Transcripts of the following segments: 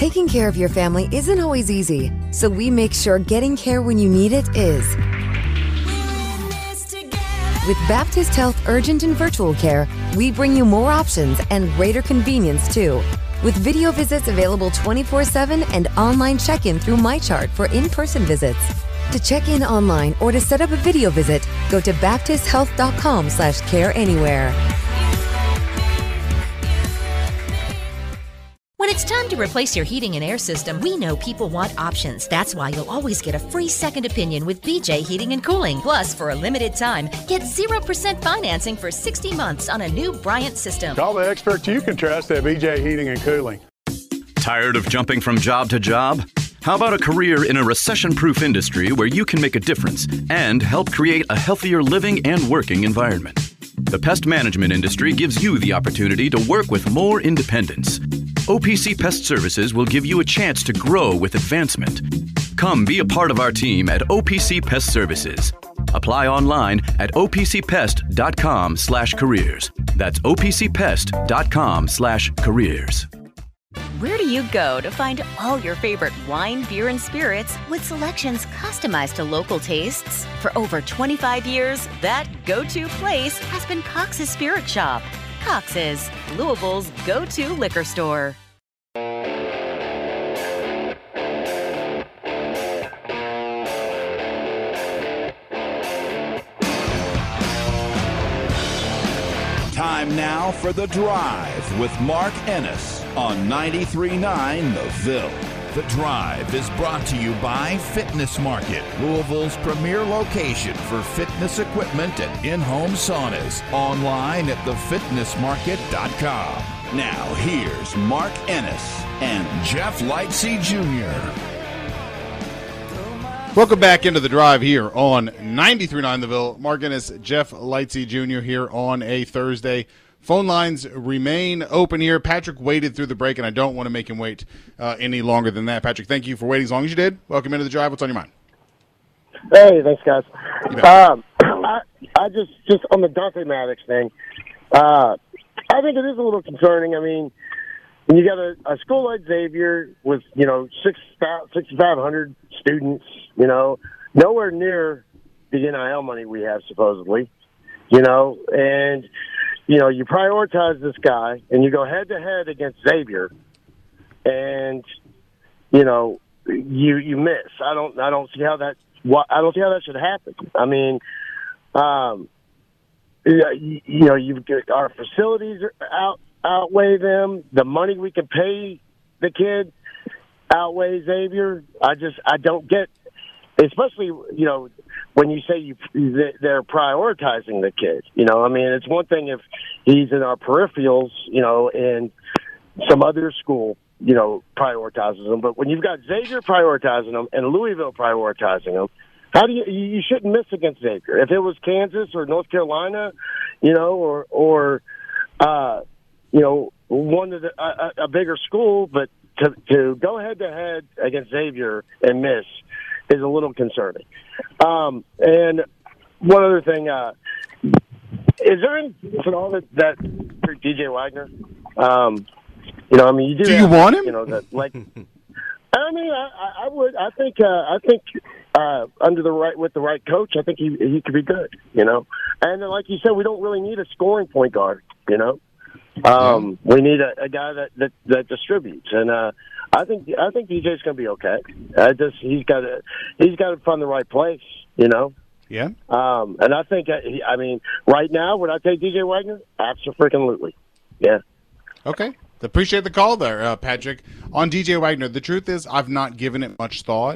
Taking care of your family isn't always easy, so we make sure getting care when you need it is. With Baptist Health Urgent and Virtual Care, we bring you more options and greater convenience, too. With video visits available 24/7 and online check-in through MyChart for in-person visits. To check in online or to set up a video visit, go to baptisthealth.com/careanywhere. When it's time to replace your heating and air system, we know people want options. That's why you'll always get a free second opinion with BJ Heating and Cooling. Plus, for a limited time, get 0% financing for 60 months on a new Bryant system. Call the experts you can trust at BJ Heating and Cooling. Tired of jumping from job to job? How about a career in a recession-proof industry where you can make a difference and help create a healthier living and working environment? The pest management industry gives you the opportunity to work with more independence. OPC Pest Services will give you a chance to grow with advancement. Come be a part of our team at OPC Pest Services. Apply online at opcpest.com/careers. That's opcpest.com/careers. Where do you go to find all your favorite wine, beer, and spirits with selections customized to local tastes? For over 25 years, that go-to place has been Cox's Spirit Shop. Cox's, Louisville's go-to liquor store. Time now for The Drive with Mark Ennis on 93.9 The Ville. The Drive is brought to you by Fitness Market, Louisville's premier location for fitness equipment and in-home saunas. Online at thefitnessmarket.com. Now here's Mark Ennis and Jeff Lightsey Jr. Welcome back into The Drive here on 93.9 The Ville. Mark Ennis, Jeff Lightsey Jr. here on a Thursday. Phone lines remain open here. Patrick waited through the break, and I don't want to make him wait any longer than that. Patrick, thank you for waiting as long as you did. Welcome into The Drive. What's on your mind? Hey, thanks, guys. I just on the Dante Maddox thing, I think it is a little concerning. I mean, when you got a school like Xavier with, 6,500 students, nowhere near the NIL money we have, supposedly, and you prioritize this guy, and you go head-to-head against Xavier, and you miss. I don't see how that should happen. I mean, you've got our facilities outweigh them. The money we can pay the kid outweighs Xavier. I don't get, especially when you say they're prioritizing the kid. I mean, it's one thing if he's in our peripherals, and some other school, prioritizes him. But when you've got Xavier prioritizing him and Louisville prioritizing him, how do you shouldn't miss against Xavier. If it was Kansas or North Carolina, or one of a bigger school, but to go head to head against Xavier and miss is a little concerning. And one other thing, is there any at all that for DJ Wagner? You do. Do you want him? I mean, I would. I think with the right coach, I think he could be good. And like you said, we don't really need a scoring point guard. We need a guy that distributes, and I think DJ's going to be okay. He's got to find the right place. Yeah. And I think right now would I take DJ Wagner? Absolutely. Yeah. Okay. Appreciate the call there, Patrick. On DJ Wagner, the truth is I've not given it much thought.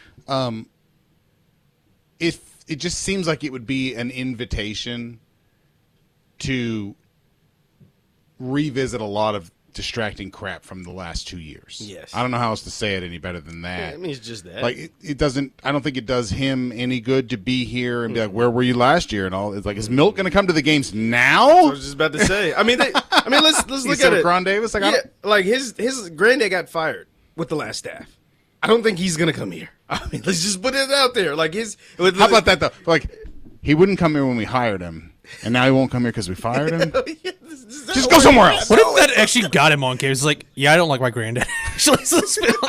If it just seems like it would be an invitation to revisit a lot of distracting crap from the last 2 years. Yes. I don't know how else to say it any better than that. Yeah, I mean, it's just that. Like, it doesn't – I don't think it does him any good to be here and be like, where were you last year and all. It's like, is Milt going to come to the games now? I was just about to say. let's look at it. Ron Davis? His granddad got fired with the last staff. I don't think he's going to come here. Let's just put it out there. How about that, though? Like, he wouldn't come here when we hired him. And now he won't come here because we fired him? Just go somewhere else. What if that actually got him on campus? It's like, yeah, I don't like my granddad. Actually, so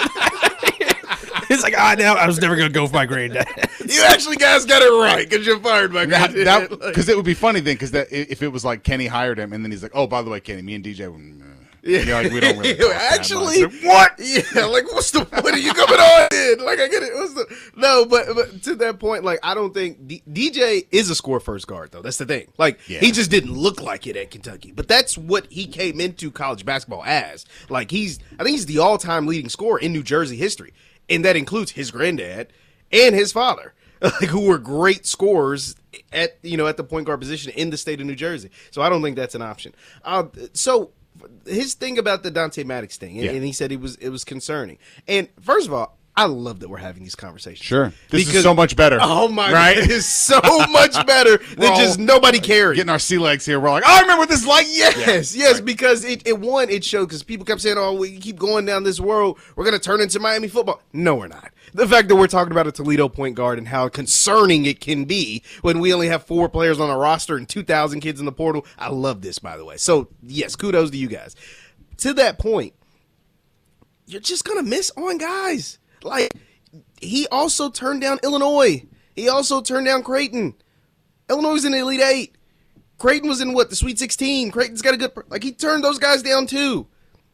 it's like, now I was never going to go for my granddad. You actually guys got it right because you fired my granddad. Because it would be funny then, because if it was like Kenny hired him and then he's like, oh, by the way, Kenny, me and DJ, like, we don't really actually, like, what? Yeah, like, what's the point of you coming on in? Like, I get it. No, but to that point, like, I don't think DJ is a score first guard, though. That's the thing. Like, he just didn't look like it at Kentucky. But that's what he came into college basketball as. Like, I think he's the all-time leading scorer in New Jersey history. And that includes his granddad and his father, like, who were great scorers at the point guard position in the state of New Jersey. So I don't think that's an option. So his thing about the Dante Maddox thing, and he said it was concerning. And first of all, I love that we're having these conversations. Sure. This is so much better. Oh, my God. It is so much better than just nobody caring. Getting our sea legs here. We're like, I remember what this is like. Yes, because it showed, because people kept saying, oh, we keep going down this road. We're going to turn into Miami football. No, we're not. The fact that we're talking about a Toledo point guard and how concerning it can be when we only have 4 players on a roster and 2,000 kids in the portal. I love this, by the way. So, yes, kudos to you guys. To that point, you're just going to miss on guys. Like, he also turned down Illinois. He also turned down Creighton. Illinois was in the Elite 8. Creighton was in, the Sweet 16. Creighton's got a good – he turned those guys down too.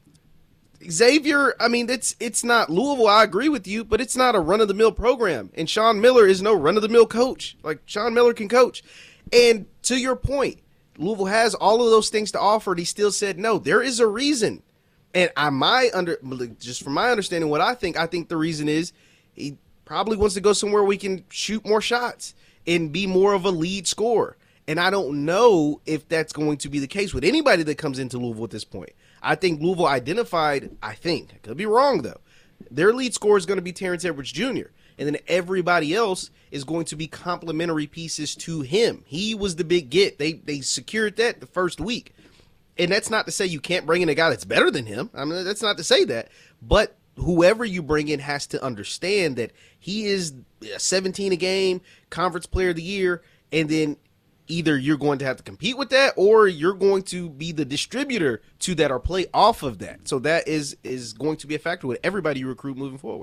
Xavier, it's not Louisville, I agree with you, but it's not a run-of-the-mill program. And Sean Miller is no run-of-the-mill coach. Like, Sean Miller can coach. And to your point, Louisville has all of those things to offer, and he still said no. There is a reason. And just from my understanding, what I think the reason is he probably wants to go somewhere we can shoot more shots and be more of a lead scorer. And I don't know if that's going to be the case with anybody that comes into Louisville at this point. I think Louisville identified, I could be wrong though, their lead scorer is going to be Terrence Edwards Jr. And then everybody else is going to be complementary pieces to him. He was the big get. They secured that the first week. And that's not to say you can't bring in a guy that's better than him. That's not to say that. But whoever you bring in has to understand that he is 17 a game, conference player of the year, and then either you're going to have to compete with that or you're going to be the distributor to that or play off of that. So that is going to be a factor with everybody you recruit moving forward.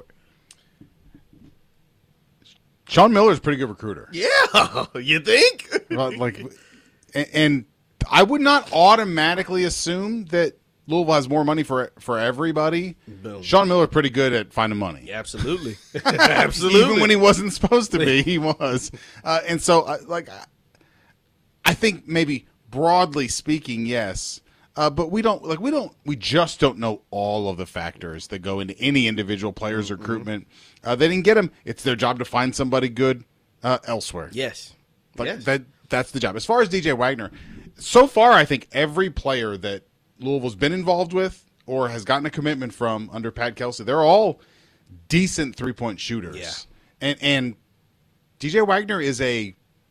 Sean Miller's a pretty good recruiter. Yeah, you think? And I would not automatically assume that Louisville has more money for everybody. Boom. Sean Miller pretty good at finding money. Yeah, absolutely. Absolutely. Even when he wasn't supposed to be, he was. And so, I think maybe broadly speaking, yes. But we just don't know all of the factors that go into any individual player's recruitment. They didn't get him. It's their job to find somebody good elsewhere. Yes. That's the job. As far as DJ Wagner, so far I think every player that Louisville's been involved with or has gotten a commitment from under Pat Kelsey, they're all decent three-point shooters. Yeah. And DJ Wagner is a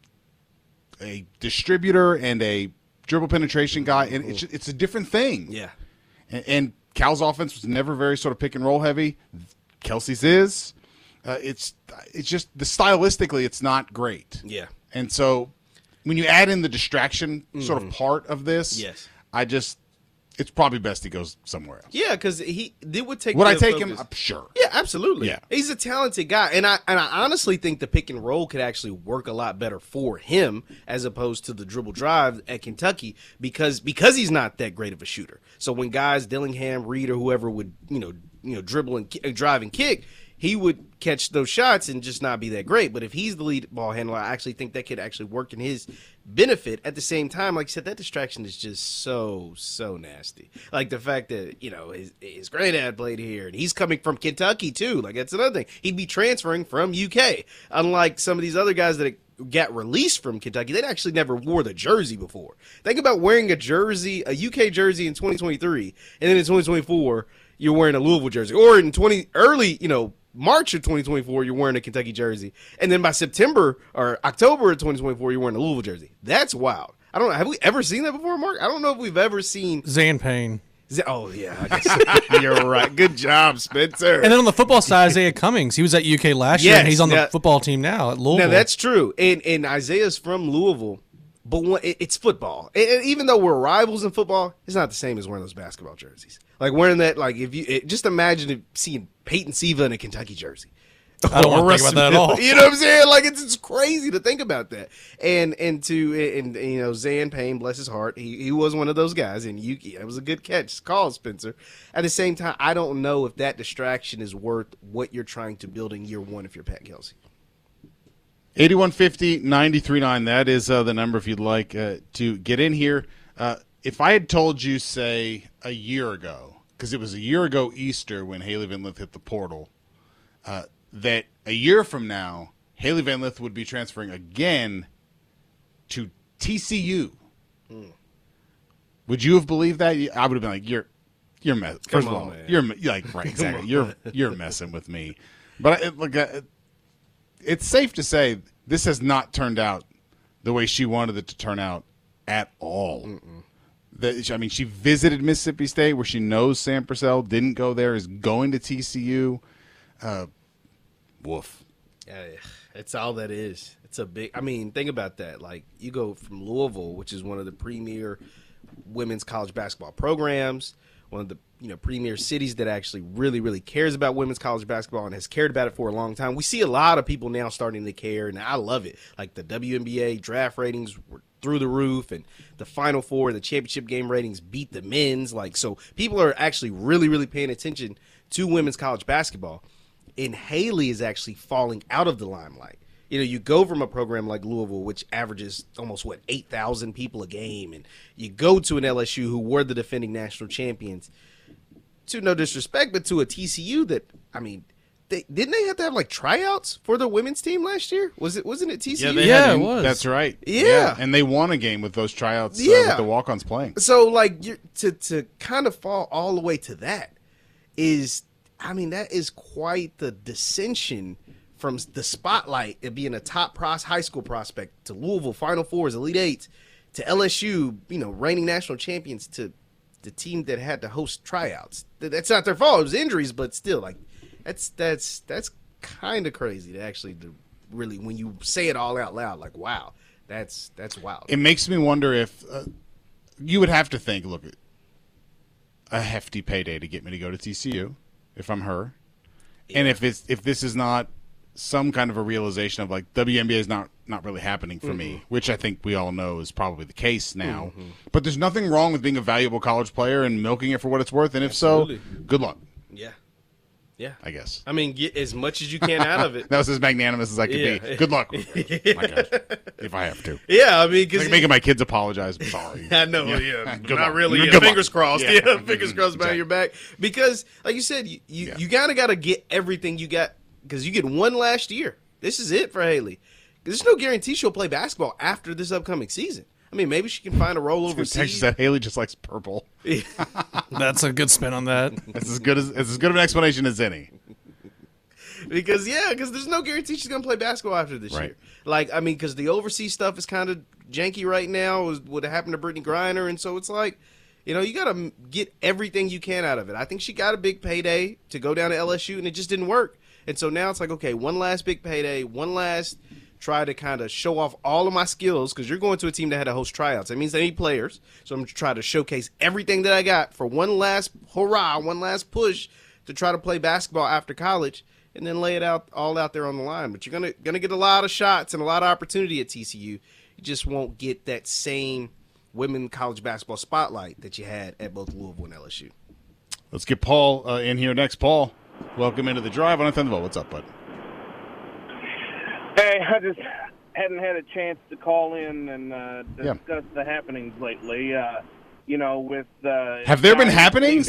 distributor and a dribble penetration guy, and it's a different thing. Yeah. And Cal's offense was never very sort of pick and roll heavy. Kelsey's is. It's just stylistically it's not great. Yeah. And so when you add in the distraction sort of part of this, yes, it's probably best he goes somewhere else. Yeah, because would take. Would I take him? Sure. Yeah, absolutely. Yeah. He's a talented guy, and I honestly think the pick and roll could actually work a lot better for him as opposed to the dribble drive at Kentucky because he's not that great of a shooter. So when guys Dillingham, Reed, or whoever would dribble and drive and kick, he would catch those shots and just not be that great. But if he's the lead ball handler, I actually think that could actually work in his benefit. At the same time, like you said, that distraction is just so nasty. Like the fact that, his granddad played here and he's coming from Kentucky too. Like that's another thing. He'd be transferring from UK. Unlike some of these other guys that got released from Kentucky, they'd actually never wore the jersey before. Think about wearing a UK jersey in 2023, and then in 2024, you're wearing a Louisville jersey. Or in March of 2024, you're wearing a Kentucky jersey. And then by September or October of 2024, you're wearing a Louisville jersey. That's wild. I don't know. Have we ever seen that before, Mark? I don't know if we've ever seen. Zan Payne. Oh, yeah. I guess. You're right. Good job, Spencer. And then on the football side, Isaiah Cummings. He was at UK last year, and he's on the football team now at Louisville. Now, that's true. And Isaiah's from Louisville. But it's football. And even though we're rivals in football, it's not the same as wearing those basketball jerseys. Like wearing that, like just imagine seeing Peyton Siva in a Kentucky jersey. I don't want to think about that at all. You know what I'm saying? Like it's crazy to think about that. And Zan Payne, bless his heart, he was one of those guys. And it was a good catch, call, Spencer. At the same time, I don't know if that distraction is worth what you're trying to build in year one if you're Pat Kelsey. 8150-93.9. That is the number if you'd like to get in here. If I had told you, say, a year ago, because it was a year ago Easter when Hailey Van Lith hit the portal, that a year from now, Hailey Van Lith would be transferring again to TCU. Would you have believed that? I would have been like, "You're messing." First of all, man. You're like, right, exactly. You're messing with me. But it's safe to say this has not turned out the way she wanted it to turn out at all. She visited Mississippi State where she knows Sam Purcell, didn't go there, is going to TCU. Woof. Yeah, it's all that is. It's a big – think about that. Like, you go from Louisville, which is one of the premier women's college basketball programs, one of the premier cities that actually really, really cares about women's college basketball and has cared about it for a long time. We see a lot of people now starting to care, and I love it. Like the WNBA draft ratings were through the roof, and the Final Four, the championship game ratings beat the men's. Like, so people are actually really, really paying attention to women's college basketball. And Hailey is actually falling out of the limelight. You go from a program like Louisville, which averages almost, 8,000 people a game, and you go to an LSU who were the defending national champions, to no disrespect, but to a TCU that, didn't they have to have, like, tryouts for the women's team last year? Wasn't it TCU? Yeah, it was. That's right. Yeah. And they won a game with those tryouts with the walk-ons playing. So, like, to kind of fall all the way to that is – that is quite the dissension from the spotlight of being a top high school prospect to Louisville Final Fours, Elite Eights, to LSU, reigning national champions, to the team that had to host tryouts. That's not their fault. It was injuries, but still, like, that's kind of crazy to actually really, when you say it all out loud, like, wow, that's wild. It makes me wonder if you would have to think, look, a hefty payday to get me to go to TCU. If I'm her, and if this is not some kind of a realization of like WNBA is not really happening for me, which I think we all know is probably the case now. But there's nothing wrong with being a valuable college player and milking it for what it's worth. And if so, good luck. Yeah, I guess. Get as much as you can out of it. That was as magnanimous as I could be. Good luck with it. My gosh, if I have to. Yeah, because making my kids apologize. I'm sorry. I know. Yeah, Good not luck. really. Good fingers luck. crossed. Yeah, fingers crossed behind Exactly. your back. Because, like you said, you kind of got to get everything you got because you get one last year. This is it for Hailey. There's no guarantee she'll play basketball after this upcoming season. Maybe she can find a role overseas. She said Hailey just likes purple. That's a good spin on that. It's as good of an explanation as any. Because there's no guarantee she's going to play basketball after this year. Like, because the overseas stuff is kind of janky right now, is what happened to Brittany Griner, and so it's like, you got to get everything you can out of it. I think she got a big payday to go down to LSU, and it just didn't work. And so now it's like, okay, one last big payday, one last try to kind of show off all of my skills, because you're going to a team that had to host tryouts. That means they need players, so I'm going to try to showcase everything that I got for one last hurrah, one last push to try to play basketball after college, and then lay it all out there on the line. But you're gonna get a lot of shots and a lot of opportunity at TCU. You just won't get that same women college basketball spotlight that you had at both Louisville and LSU. Let's get Paul in here next. Paul, welcome into the drive on Thunderbolt. What's up, bud? Hey, I just hadn't had a chance to call in and discuss the happenings lately. With have there been happenings?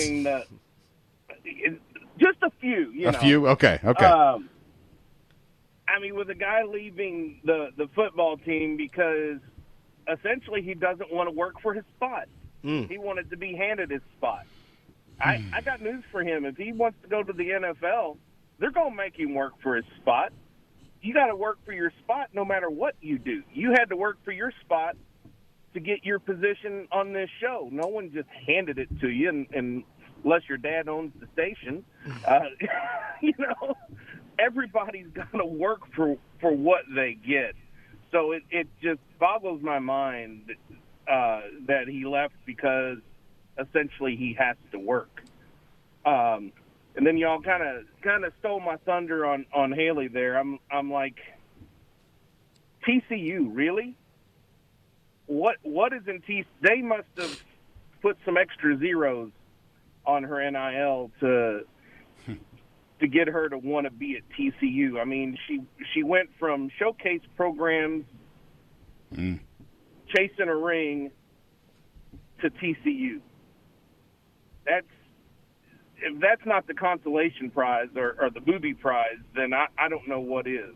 Just a few, A few? Okay. With a guy leaving the football team because essentially he doesn't want to work for his spot. He wanted to be handed his spot. I got news for him. If he wants to go to the NFL, they're going to make him work for his spot. You got to work for your spot no matter what you do. You had to work for your spot to get your position on this show. No one just handed it to you, and unless your dad owns the station. Everybody's got to work for what they get. So it just boggles my mind that he left because essentially he has to work. And then y'all kind of stole my thunder on Haley there. I'm like, TCU, really? What is in TCU? They must have put some extra zeros on her NIL to get her to want to be at TCU. I mean, she went from showcase programs, chasing a ring, to TCU. If that's not the consolation prize or the booby prize, then I don't know what is.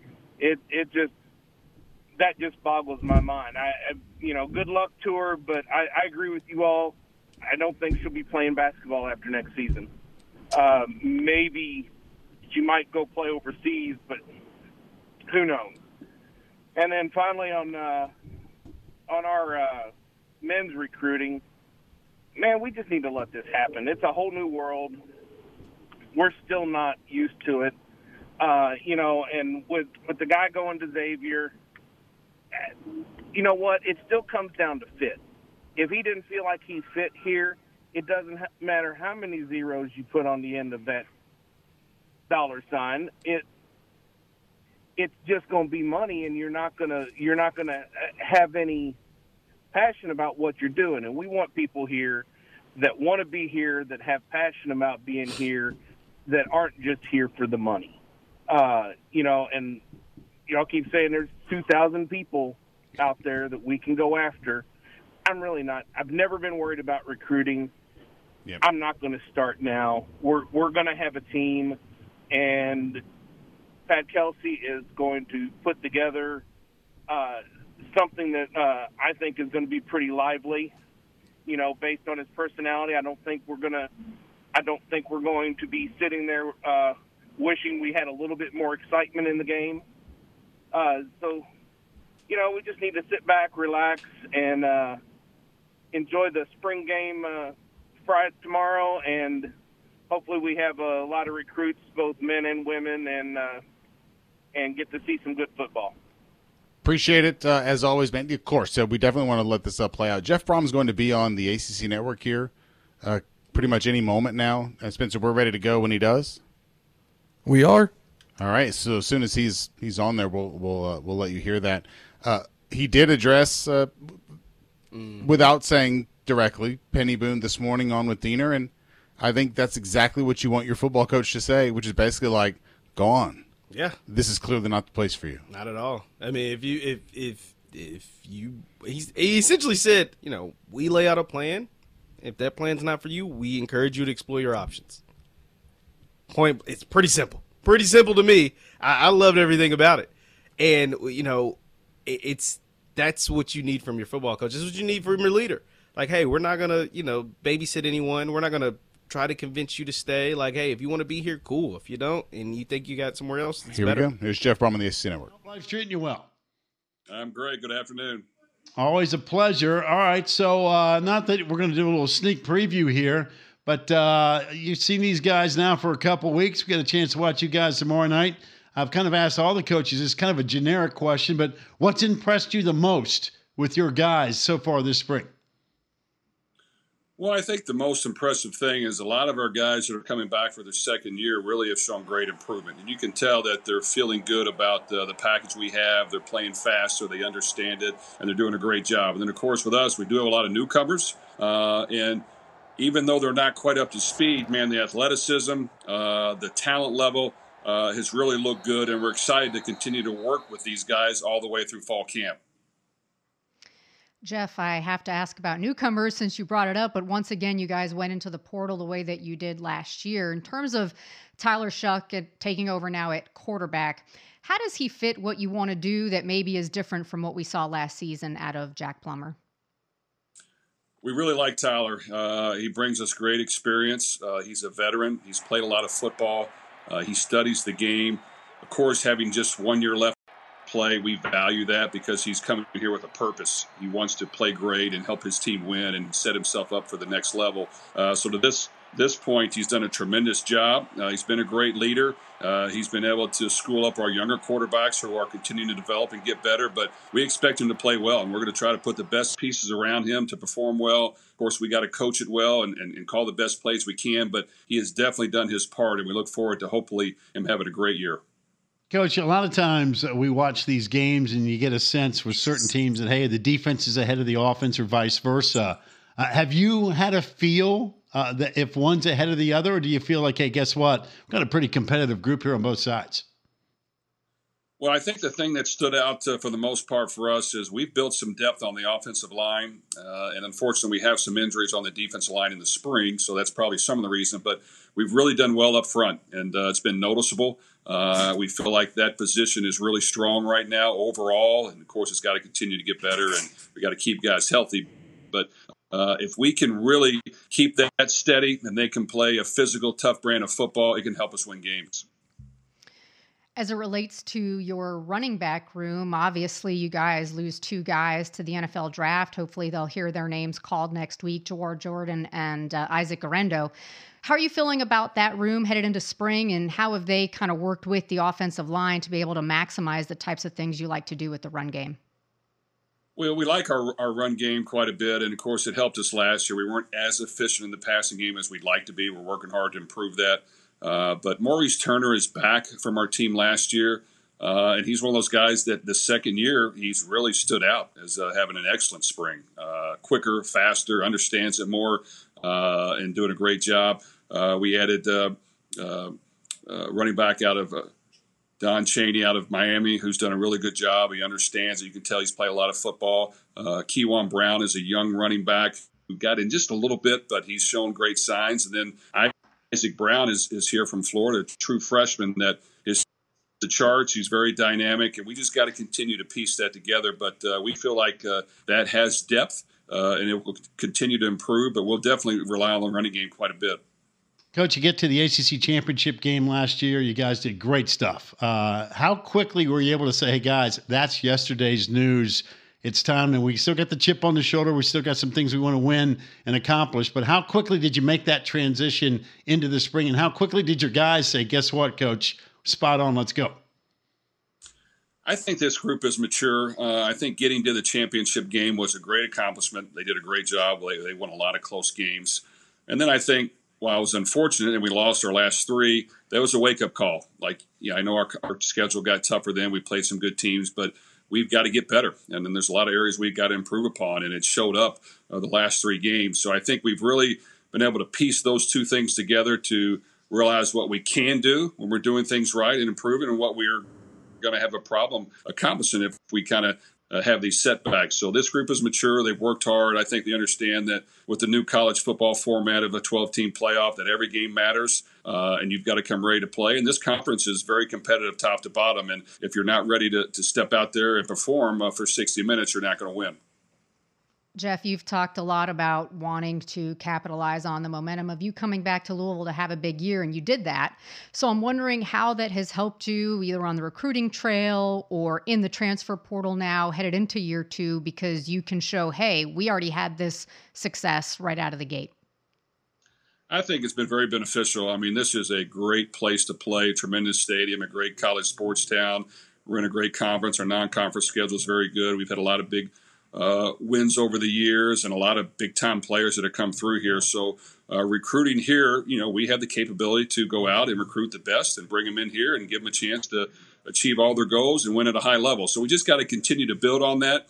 That just boggles my mind. Good luck to her, but I agree with you all. I don't think she'll be playing basketball after next season. Maybe she might go play overseas, but who knows? And then finally on our men's recruiting, man, we just need to let this happen. It's a whole new world. We're still not used to it. And with the guy going to Xavier, you know what? It still comes down to fit. If he didn't feel like he fit here, it doesn't matter how many zeros you put on the end of that dollar sign. It's just going to be money, and you're not gonna have any passion about what you're doing. And we want people here that want to be here, that have passion about being here, that aren't just here for the money. And y'all keep saying there's 2,000 people out there that we can go after. I'm really not. I've never been worried about recruiting. Yep. I'm not going to start now. We're going to have a team, and Pat Kelsey is going to put together something that I think is going to be pretty lively. Based on his personality, I don't think we're going to be sitting there wishing we had a little bit more excitement in the game. So we just need to sit back, relax, and enjoy the spring game Friday tomorrow, and hopefully we have a lot of recruits, both men and women, and get to see some good football. Appreciate it, as always, man. Of course, we definitely want to let this play out. Jeff Brohm is going to be on the ACC Network here pretty much any moment now. Spencer, we're ready to go when he does. We are. All right, so as soon as he's on there, we'll let you hear that. He did address, without saying directly, Penny Boone this morning on with Diener, and I think that's exactly what you want your football coach to say, which is basically like, go on. Yeah, this is clearly not the place for you. Not at all. I mean, he essentially said, we lay out a plan. If that plan's not for you, we encourage you to explore your options. Point. It's pretty simple. Pretty simple to me. I loved everything about it, and that's what you need from your football coach. This is what you need from your leader. Like, hey, we're not gonna babysit anyone. We're not gonna try to convince you to stay. Like, hey, if you want to be here, cool. If you don't, and you think you got somewhere else, it's better. Here we go. Here's Jeff Brohm on the ACC Network. Life's treating you well. I'm great. Good afternoon. Always a pleasure. All right, so not that we're going to do a little sneak preview here, but you've seen these guys now for a couple weeks. We got a chance to watch you guys tomorrow night. I've kind of asked all the coaches. It's kind of a generic question, but what's impressed you the most with your guys so far this spring? Well, I think the most impressive thing is a lot of our guys that are coming back for their second year really have shown great improvement. And you can tell that they're feeling good about the package we have. They're playing fast, so they understand it, and they're doing a great job. And then, of course, with us, we do have a lot of newcomers. And even though they're not quite up to speed, man, the athleticism, the talent level has really looked good. And we're excited to continue to work with these guys all the way through fall camp. Jeff, I have to ask about newcomers since you brought it up, but once again, you guys went into the portal the way that you did last year. In terms of Tyler Shuck taking over now at quarterback, how does he fit what you want to do that maybe is different from what we saw last season out of Jack Plummer? We really like Tyler. He brings us great experience. He's a veteran. He's played a lot of football. He studies the game. Of course, having just 1 year left play, we value that because he's coming here with a purpose. He wants to play great and help his team win and set himself up for the next level. So to this this point, he's done a tremendous job. He's been a great leader. He's been able to school up our younger quarterbacks who are continuing to develop and get better, but we expect him to play well, and we're going to try to put the best pieces around him to perform well. Of course, we got to coach it well and call the best plays we can, but he has definitely done his part, and we look forward to hopefully him having a great year. Coach, a lot of times we watch these games and you get a sense with certain teams that, hey, the defense is ahead of the offense or vice versa. Have you had a feel that if one's ahead of the other, or do you feel like, hey, guess what? We've got a pretty competitive group here on both sides? Well, I think the thing that stood out for the most part for us is we've built some depth on the offensive line. And unfortunately, we have some injuries on the defensive line in the spring, so that's probably some of the reason. But we've really done well up front, and it's been noticeable. We feel like that position is really strong right now overall. And, of course, it's got to continue to get better, and we got to keep guys healthy. But if we can really keep that steady and they can play a physical, tough brand of football, it can help us win games. As it relates to your running back room, obviously you guys lose 2 guys to the NFL draft. Hopefully they'll hear their names called next week, Jawhar Jordan and Isaac Guerendo. How are you feeling about that room headed into spring, and how have they kind of worked with the offensive line to be able to maximize the types of things you like to do with the run game? Well, we like our run game quite a bit, and of course it helped us last year. We weren't as efficient in the passing game as we'd like to be. We're working hard to improve that. But Maurice Turner is back from our team last year, and he's one of those guys that the second year he's really stood out as having an excellent spring. Quicker, faster, understands it more, and doing a great job. We added running back out of Don Chaney out of Miami, who's done a really good job. He understands it. You can tell he's played a lot of football. Kewan Brown is a young running back who got in just a little bit, but he's shown great signs. And then Isaac Brown is here from Florida, a true freshman that is the charts. He's very dynamic, and we just got to continue to piece that together. But we feel like that has depth, and it will continue to improve, but we'll definitely rely on the running game quite a bit. Coach, you get to the ACC championship game last year. You guys did great stuff. How quickly were you able to say, hey, guys, that's yesterday's news. It's time, and we still got the chip on the shoulder. We still got some things we want to win and accomplish. But how quickly did you make that transition into the spring, and how quickly did your guys say, guess what, Coach, spot on, let's go? I think this group is mature. I think getting to the championship game was a great accomplishment. They did a great job. They won a lot of close games. And then I think, while I was unfortunate and we lost our last 3, that was a wake-up call. Like, yeah, I know our schedule got tougher then. We played some good teams, but we've got to get better. And then there's a lot of areas we've got to improve upon, and it showed up the last 3 games. So I think we've really been able to piece those 2 things together to realize what we can do when we're doing things right and improving, and what we're going to have a problem accomplishing if we kind of have these setbacks. So this group is mature. They've worked hard. I think they understand that with the new college football format of a 12-team playoff, that every game matters, and you've got to come ready to play. And this conference is very competitive top to bottom. And if you're not ready to step out there and perform for 60 minutes, you're not going to win. Jeff, you've talked a lot about wanting to capitalize on the momentum of you coming back to Louisville to have a big year, and you did that. So I'm wondering how that has helped you either on the recruiting trail or in the transfer portal now headed into year 2, because you can show, hey, we already had this success right out of the gate. I think it's been very beneficial. I mean, this is a great place to play, tremendous stadium, a great college sports town. We're in a great conference. Our non-conference schedule is very good. We've had a lot of big wins over the years and a lot of big-time players that have come through here. So recruiting here, we have the capability to go out and recruit the best and bring them in here and give them a chance to achieve all their goals and win at a high level. So we just got to continue to build on that,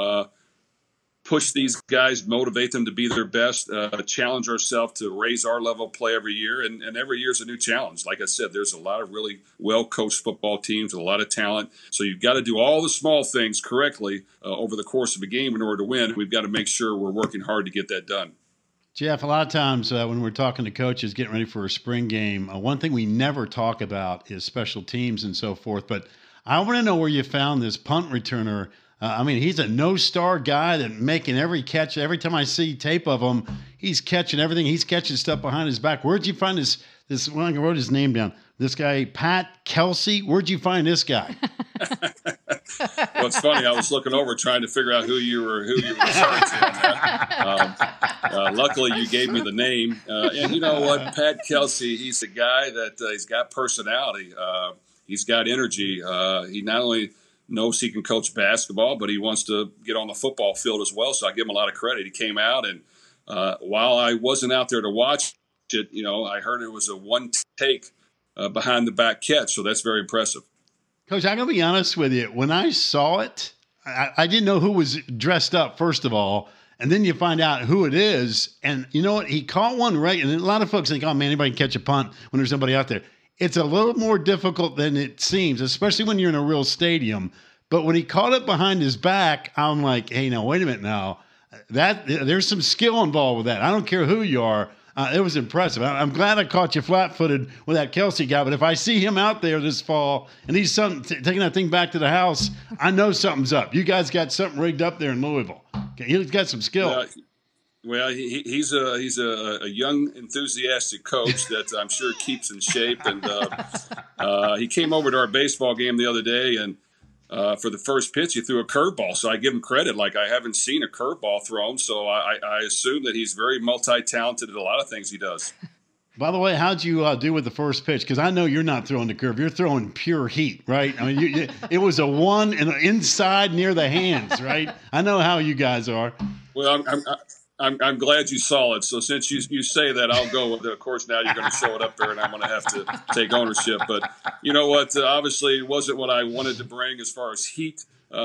push these guys, motivate them to be their best, challenge ourselves to raise our level of play every year. And every year is a new challenge. Like I said, there's a lot of really well-coached football teams with a lot of talent. So you've got to do all the small things correctly over the course of a game in order to win. We've got to make sure we're working hard to get that done. Jeff, a lot of times when we're talking to coaches getting ready for a spring game, one thing we never talk about is special teams and so forth. But I want to know where you found this punt returner. He's a no-star guy that making every catch. Every time I see tape of him, he's catching everything. He's catching stuff behind his back. Where'd you find this well, I wrote his name down. This guy, Pat Kelsey. Where'd you find this guy? Well, it's funny. I was looking over trying to figure out who you were referring to on that. Luckily, you gave me the name. And you know what? Pat Kelsey, he's a guy that he's got personality. He's got energy. He not only knows he can coach basketball, but he wants to get on the football field as well. So I give him a lot of credit. He came out, and while I wasn't out there to watch it, you know, I heard it was a one take behind the back catch. So that's very impressive. Coach, I'm going to be honest with you. When I saw it, I didn't know who was dressed up, first of all, and then you find out who it is. And you know what? He caught one right. And a lot of folks think, oh, man, anybody can catch a punt when there's somebody out there. It's a little more difficult than it seems, especially when you're in a real stadium. But when he caught it behind his back, I'm like, hey, now, wait a minute now. There's some skill involved with that. I don't care who you are. It was impressive. I'm glad I caught you flat-footed with that Kelsey guy, but if I see him out there this fall and he's taking that thing back to the house, I know something's up. You guys got something rigged up there in Louisville. Okay, he's got some skill. Well, he's a young, enthusiastic coach that I'm sure keeps in shape. And he came over to our baseball game the other day, and for the first pitch, he threw a curveball. So I give him credit. Like, I haven't seen a curveball thrown. So I assume that he's very multi-talented at a lot of things he does. By the way, how'd you do with the first pitch? Because I know you're not throwing the curve. You're throwing pure heat, right? I mean, it was a one and inside near the hands, right? I know how you guys are. Well, I'm glad you saw it. So since you say that, I'll go with it. Of course, now you're going to show it up there, and I'm going to have to take ownership. But you know what? Obviously, it wasn't what I wanted to bring as far as heat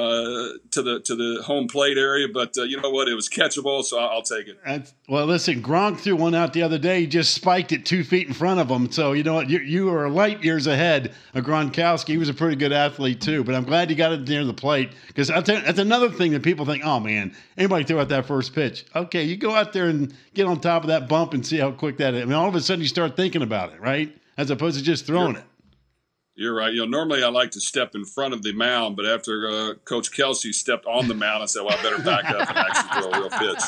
to the home plate area. But you know what? It was catchable, so I'll take it. Well, listen, Gronk threw one out the other day. He just spiked it 2 feet in front of him. So you know what? You are light years ahead of Gronkowski. He was a pretty good athlete too. But I'm glad you got it near the plate, because that's another thing that people think, oh man, anybody threw out that first pitch. Okay, you go out there and get on top of that bump and see how quick that is. I mean, all of a sudden you start thinking about it, right? As opposed to just throwing it. You're right. You know, normally I like to step in front of the mound, but after Coach Kelsey stepped on the mound, I said, well, I better back up and actually throw a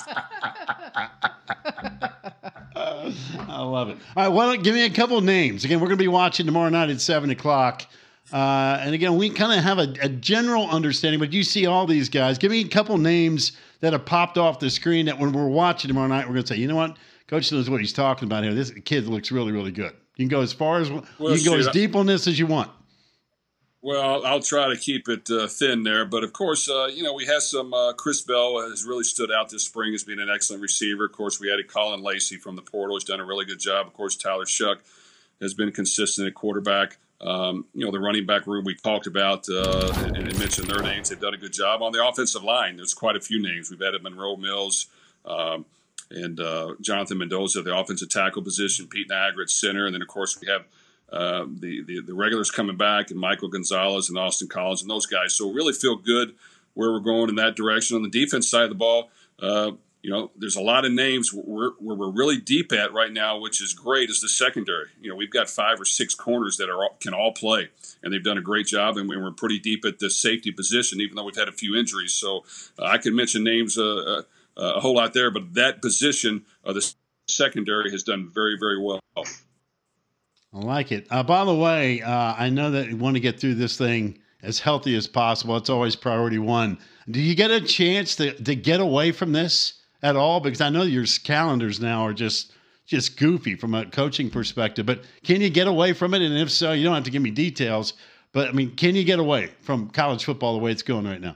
real pitch. I love it. All right, well, give me a couple of names. Again, we're going to be watching tomorrow night at 7 o'clock. And again, we kind of have a general understanding, but you see all these guys. Give me a couple names that have popped off the screen that when we're watching tomorrow night, we're going to say, you know what? Coach knows what he's talking about here. This kid looks really, really good. You can go as far as you can go as deep on this as you want. Well, I'll try to keep it thin there. But, of course, you know, we have some Chris Bell has really stood out this spring as being an excellent receiver. Of course, we added Colin Lacey from the portal. He's done a really good job. Of course, Tyler Shuck has been consistent at quarterback. You know, the running back room we talked about and mentioned their names. They've done a good job. On the offensive line, there's quite a few names. We've added Monroe Mills and Jonathan Mendoza at the offensive tackle position, Pete Niagara at center. And then, of course, we have the regulars coming back, and Michael Gonzalez and Austin Collins and those guys. So we really feel good where we're going in that direction. On the defense side of the ball, you know, there's a lot of names where we're really deep at right now, which is great, is the secondary. You know, we've got 5 or 6 corners that can all play, and they've done a great job, and we're pretty deep at the safety position, even though we've had a few injuries. So I could mention names a whole lot there, but that position of the secondary has done very, very well. I like it. By the way, I know that you want to get through this thing as healthy as possible. It's always priority one. Do you get a chance to get away from this at all? Because I know your calendars now are just goofy from a coaching perspective, but can you get away from it? And if so, you don't have to give me details, but I mean, can you get away from college football the way it's going right now?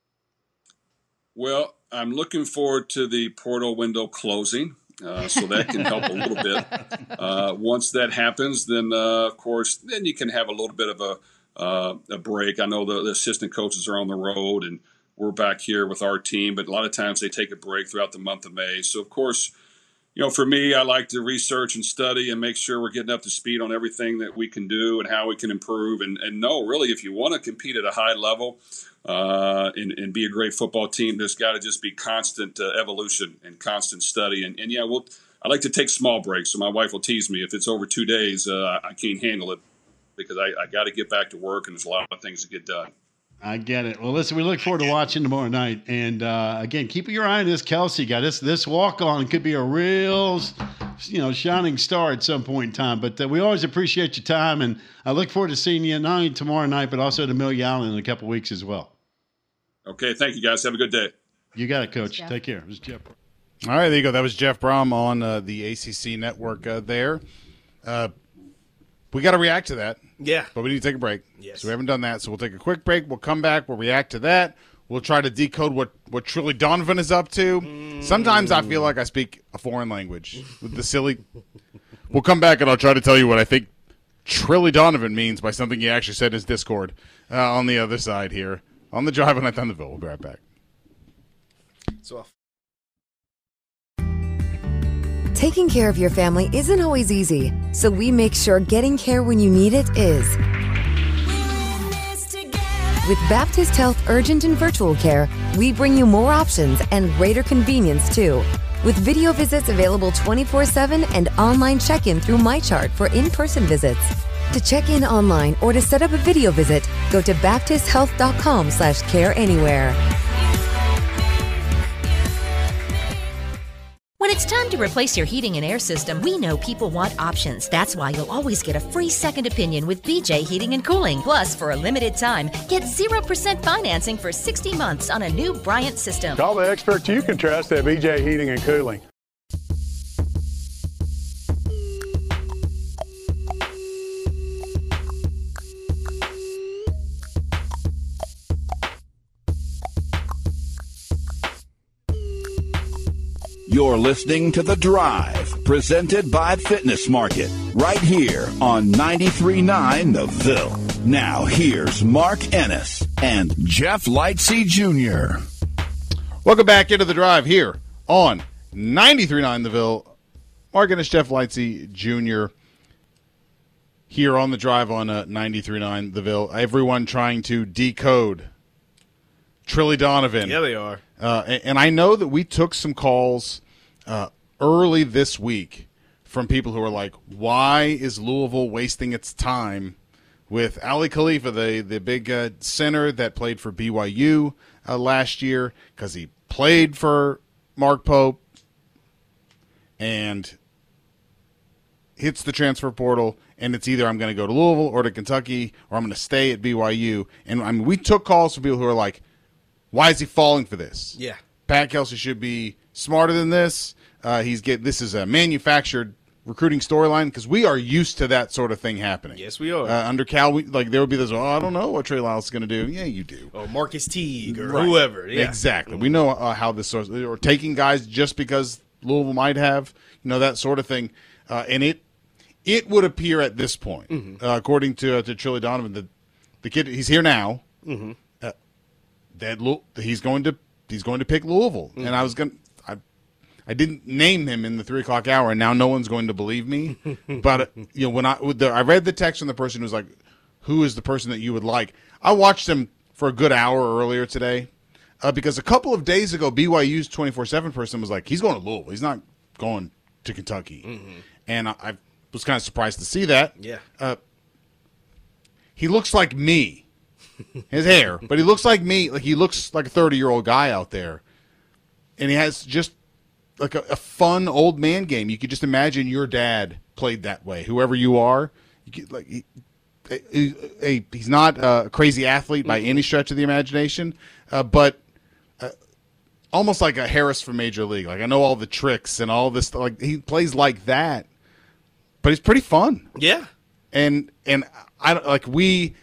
Well, I'm looking forward to the portal window closing. So that can help a little bit. Once that happens, then of course, then you can have a little bit of a break. I know the assistant coaches are on the road, and we're back here with our team. But a lot of times they take a break throughout the month of May. So of course, you know, for me, I like to research and study and make sure we're getting up to speed on everything that we can do and how we can improve. And no, really, if you want to compete at a high level and be a great football team, there's got to just be constant evolution and constant study. And yeah, I like to take small breaks. So my wife will tease me if it's over 2 days, I can't handle it because I got to get back to work, and there's a lot of things to get done. I get it. Well, listen, we look forward to watching tomorrow night. And, again, keep your eye on this Kelsey guy. This walk-on could be a real, shining star at some point in time. But we always appreciate your time, and I look forward to seeing you not only tomorrow night but also at Amelia Island in a couple weeks as well. Okay, thank you, guys. Have a good day. You got it, Coach. Take care. It was Jeff. All right, there you go. That was Jeff Brom on the ACC network there. We got to react to that. Yeah. But we need to take a break. Yes. So we haven't done that. So we'll take a quick break. We'll come back. We'll react to that. We'll try to decode what Trilly Donovan is up to. Sometimes I feel like I speak a foreign language with the silly. We'll come back and I'll try to tell you what I think Trilly Donovan means by something he actually said in his Discord on the other side here on the Drive on Thunderville. We'll be right back. So Taking care of your family isn't always easy, so we make sure getting care when you need it is. With Baptist Health Urgent and Virtual Care, we bring you more options and greater convenience too. With video visits available 24/7 and online check-in through MyChart for in-person visits. To check in online or to set up a video visit, go to baptisthealth.com/careanywhere. When it's time to replace your heating and air system, we know people want options. That's why you'll always get a free second opinion with BJ Heating and Cooling. Plus, for a limited time, get 0% financing for 60 months on a new Bryant system. Call the experts you can trust at BJ Heating and Cooling. You're listening to The Drive, presented by Fitness Market, right here on 93.9 The Ville. Now, here's Mark Ennis and Jeff Lightsey Jr. Welcome back into The Drive here on 93.9 The Ville. Mark Ennis, Jeff Lightsey Jr. here on The Drive on 93.9 The Ville. Everyone trying to decode Trilly Donovan. Yeah, they are. And I know that we took some calls early this week from people who are like, why is Louisville wasting its time with Ali Khalifa, the big center that played for BYU last year, because he played for Mark Pope and hits the transfer portal, and it's either I'm going to go to Louisville or to Kentucky, or I'm going to stay at BYU. And I mean, we took calls from people who are like, why is he falling for this? Yeah. Pat Kelsey should be smarter than this. This is a manufactured recruiting storyline because we are used to that sort of thing happening. Yes, we are. Under Cal, there would be this, I don't know what Trey Lyles is going to do. Yeah, you do. Or Marcus Teague or whoever. Yeah. Exactly. We know how this sort of, or taking guys just because Louisville might have, that sort of thing. And it would appear at this point, according to Trilly Donovan, the kid, he's here now. Mm-hmm. That he's going to pick Louisville, and I didn't name him in the 3:00 hour, and now no one's going to believe me. But when I read the text from the person who's like, "Who is the person that you would like?" I watched him for a good hour earlier today, because a couple of days ago, BYU's 24/7 person was like, "He's going to Louisville. He's not going to Kentucky," and I was kind of surprised to see that. Yeah, he looks like me. His hair, but he looks like me. Like he looks like a 30-year-old guy out there, and he has just like a fun old man game. You could just imagine your dad played that way. Whoever you are, he's not a crazy athlete by any stretch of the imagination, but almost like a Harris from Major League. Like I know all the tricks and all this. Like he plays like that, but he's pretty fun. Yeah, and I like we.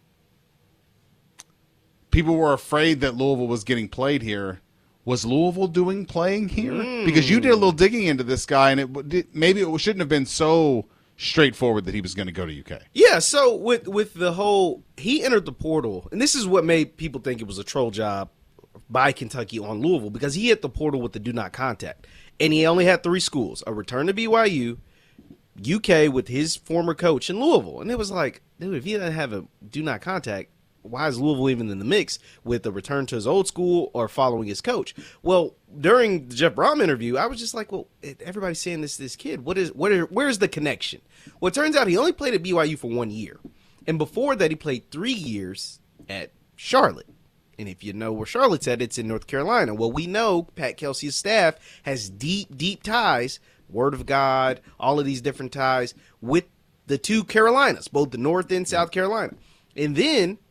People were afraid that Louisville was getting played here. Was Louisville playing here? Because you did a little digging into this guy, and maybe it shouldn't have been so straightforward that he was going to go to UK. Yeah, so with the whole – he entered the portal, and this is what made people think it was a troll job by Kentucky on Louisville, because he hit the portal with the do not contact. And he only had 3 schools, a return to BYU, UK with his former coach, in Louisville. And it was like, dude, if he doesn't have a do not contact – why is Louisville even in the mix with the return to his old school or following his coach? Well, during the Jeff Brom interview, I was just like, well, everybody's saying this kid. Where's the connection? Well, it turns out he only played at BYU for 1 year. And before that, he played 3 years at Charlotte. And if you know where Charlotte's at, it's in North Carolina. Well, we know Pat Kelsey's staff has deep, deep ties, Word of God, all of these different ties with the 2 Carolinas, both the North and South Carolina. And then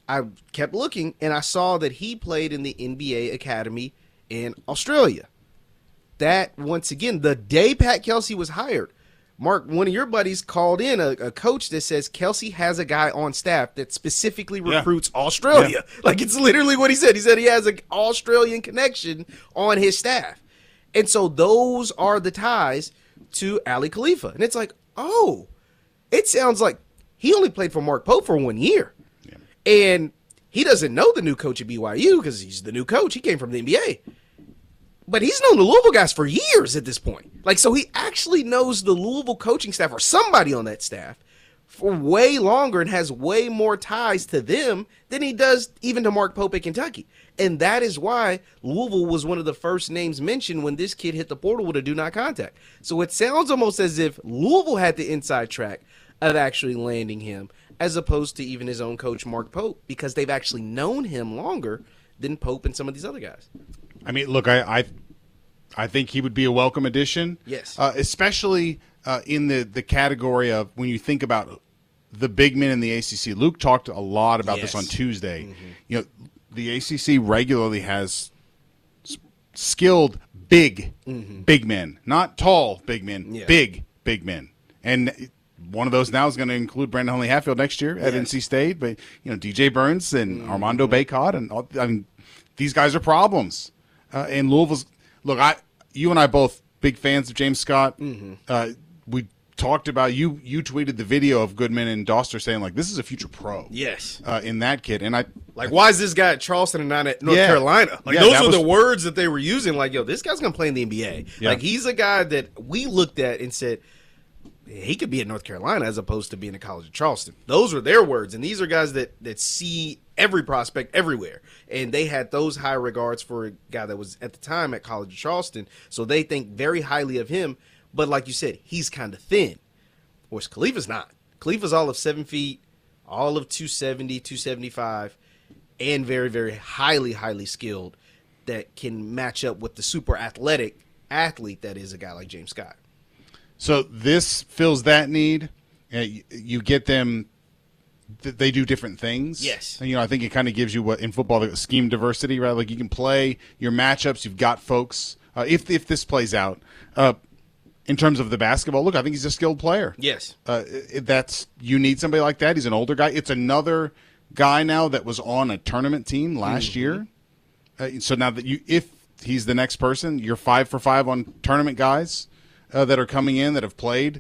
I kept looking, and I saw that he played in the NBA Academy in Australia. That, once again, the day Pat Kelsey was hired, Mark, one of your buddies called in a coach that says Kelsey has a guy on staff that specifically recruits Australia. Yeah. Like, it's literally what he said. He said he has an Australian connection on his staff. And so those are the ties to Ali Khalifa. And it's like, oh, it sounds like he only played for Mark Pope for 1 year. Yeah. And he doesn't know the new coach at BYU because he's the new coach. He came from the NBA. But he's known the Louisville guys for years at this point. Like, so he actually knows the Louisville coaching staff or somebody on that staff for way longer and has way more ties to them than he does even to Mark Pope at Kentucky. And that is why Louisville was one of the first names mentioned when this kid hit the portal with a do not contact. So it sounds almost as if Louisville had the inside track of actually landing him as opposed to even his own coach, Mark Pope, because they've actually known him longer than Pope and some of these other guys. I mean, look, I think he would be a welcome addition. Yes. Especially in the category of when you think about the big men in the ACC. Luke talked a lot about this on Tuesday. Mm-hmm. You know, the ACC regularly has skilled big men, not tall big men, big men. And one of those now is going to include Brandon Huntley Hatfield next year at NC State. But, you know, DJ Burns and Armando Bacot, and all, I mean, these guys are problems. And Louisville's look. You and I both big fans of James Scott. We talked about you tweeted the video of Goodman and Doster saying like this is a future pro. Yes. In that kid, and why is this guy at Charleston and not at North Carolina? Like those were the words that they were using. Like, yo, this guy's gonna play in the NBA. Yeah. Like he's a guy that we looked at and said he could be at North Carolina as opposed to being at College of Charleston. Those were their words, and these are guys that see every prospect everywhere, and they had those high regards for a guy that was at the time at College of Charleston, so they think very highly of him. But like you said, he's kind of thin, whereas Khalifa's not. Khalifa's all of 7 feet, all of 270, 275, and very, very highly skilled that can match up with the super athletic athlete that is a guy like James Scott. So this fills that need. You get them. They do different things. Yes. And, you know, I think it kind of gives you what in football the scheme diversity, right? Like you can play your matchups. You've got folks. If this plays out, in terms of the basketball, look, I think he's a skilled player. Yes. You need somebody like that. He's an older guy. It's another guy now that was on a tournament team last year. So now that if he's the next person, you're 5 for 5 on tournament guys that are coming in that have played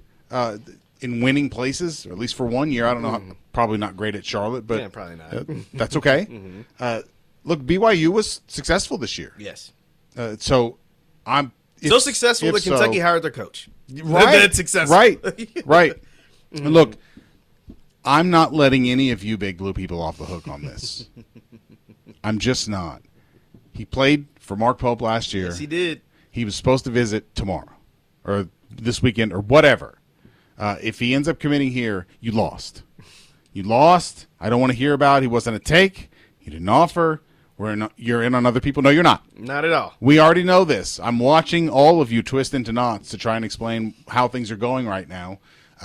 in winning places, or at least for 1 year. I don't know. Probably not great at Charlotte, but probably not. That's okay. Look, BYU was successful this year. Yes. So I'm so successful that Kentucky hired their coach. Right. That's successful. Right. Look, I'm not letting any of you big blue people off the hook on this. I'm just not. He played for Mark Pope last year. Yes, he did. He was supposed to visit tomorrow or this weekend or whatever. If he ends up committing here, you lost. You lost. I don't want to hear about it. He wasn't a take. He didn't offer. You're in on other people. No, you're not. Not at all. We already know this. I'm watching all of you twist into knots to try and explain how things are going right now.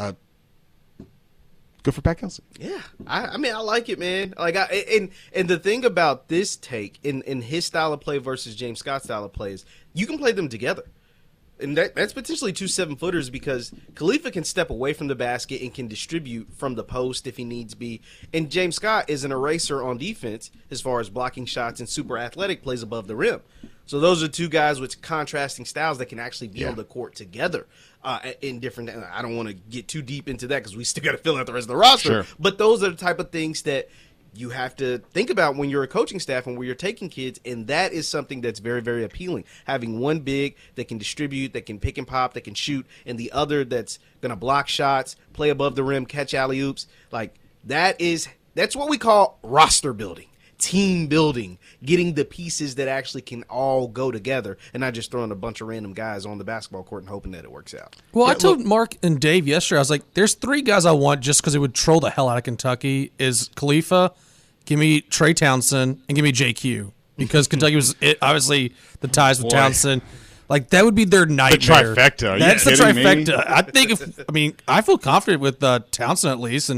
Good for Pat Kelsey. Yeah, I mean, I like it, man. Like, and the thing about this take in his style of play versus James Scott's style of play is you can play them together. And that's potentially 2 7-footers because Khalifa can step away from the basket and can distribute from the post if he needs be. And James Scott is an eraser on defense as far as blocking shots and super athletic plays above the rim. So those are two guys with contrasting styles that can actually be on the court together in different – I don't want to get too deep into that because we still got to fill out the rest of the roster. Sure. But those are the type of things that – you have to think about when you're a coaching staff and where you're taking kids, and that is something that's very, very appealing. Having one big that can distribute, that can pick and pop, that can shoot, and the other that's going to block shots, play above the rim, catch alley-oops. Like, that's what we call roster building, team building, getting the pieces that actually can all go together and not just throwing a bunch of random guys on the basketball court and hoping that it works out. Well, I told Mark and Dave yesterday, I was like, there's 3 guys I want just because it would troll the hell out of Kentucky is Khalifa, give me Trey Townsend, and give me JQ. Because Kentucky was obviously the ties with Townsend. Like, that would be their nightmare. The trifecta. That's the trifecta. Me? I feel confident with Townsend at least. And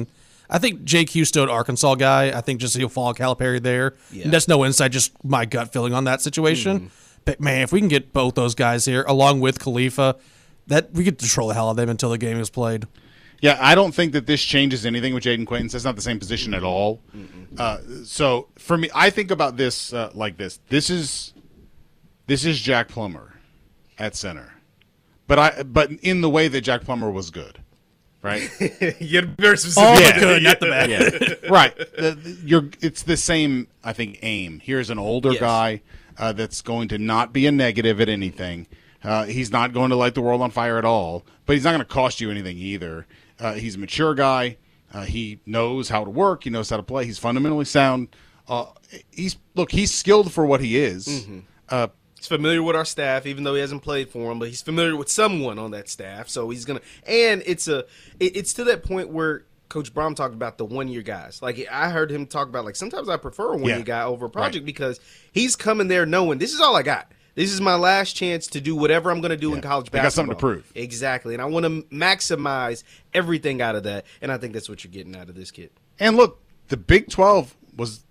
I think JQ still an Arkansas guy. I think just he'll follow Calipari there. Yeah. And that's no insight, just my gut feeling on that situation. But, man, if we can get both those guys here, along with Khalifa, that we could control the hell out of them until the game is played. Yeah, I don't think that this changes anything with Jaden Quaintance. That's not the same position at all. So for me, I think about this like this. This is Jack Plummer at center, but in the way that Jack Plummer was good, right? You're very specific. Good, not the bad. Yeah. Right. It's the same, I think, aim. Here's an older guy that's going to not be a negative at anything. He's not going to light the world on fire at all, but he's not going to cost you anything either. He's a mature guy. He knows how to work. He knows how to play. He's fundamentally sound. He's skilled for what he is. He's familiar with our staff, even though he hasn't played for him, but he's familiar with someone on that staff. So he's gonna, and it's to that point where Coach Brom talked about the 1-year guys. Like I heard him talk about, like, sometimes I prefer a 1-year guy over a project because he's coming there knowing this is all I got. This is my last chance to do whatever I'm going to do in college basketball. They got something to prove. Exactly. And I want to maximize everything out of that. And I think that's what you're getting out of this kid. And look, the Big 12 was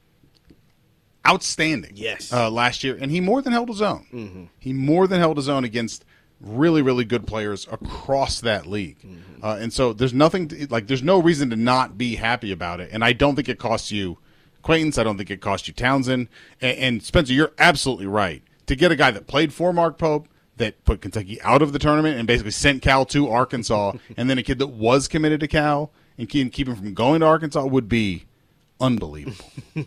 outstanding last year, and he more than held his own. He more than held his own against really, really good players across that league. And so there's there's no reason to not be happy about it. And I don't think it costs you Quaintance. I don't think it costs you Townsend. And Spencer, you're absolutely right. To get a guy that played for Mark Pope, that put Kentucky out of the tournament and basically sent Cal to Arkansas, and then a kid that was committed to Cal and keep him from going to Arkansas would be unbelievable.